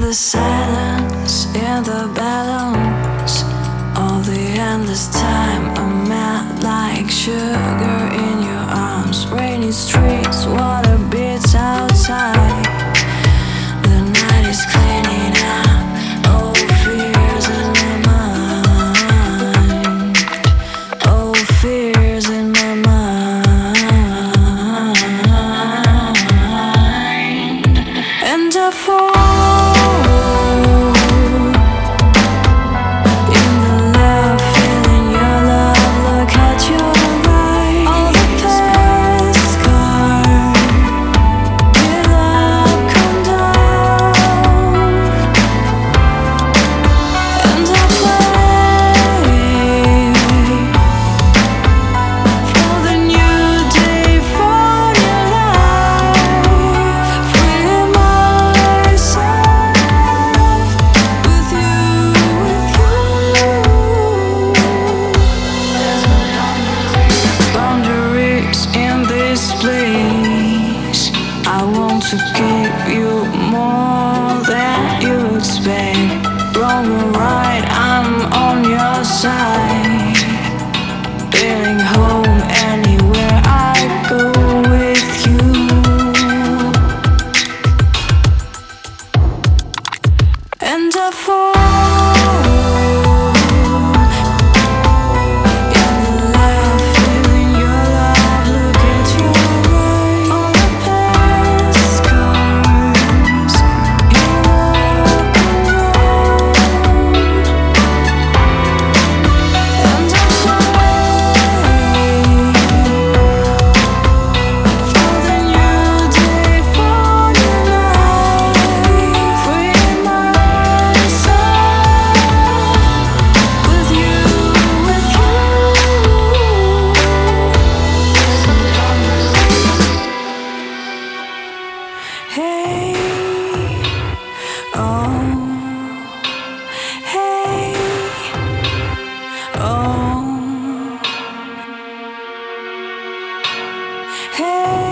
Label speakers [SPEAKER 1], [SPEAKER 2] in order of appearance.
[SPEAKER 1] the silence, in the balance, all the endless time I'm melt like sugar in your arms. Rainy streets, water beats outside. The night is cleaning up old fears in my mind. Old fears in my mind. And I fall to give you more than you expect. Wrong or right, I'm on your side. Feeling home anywhere I go with you. And I fall hey.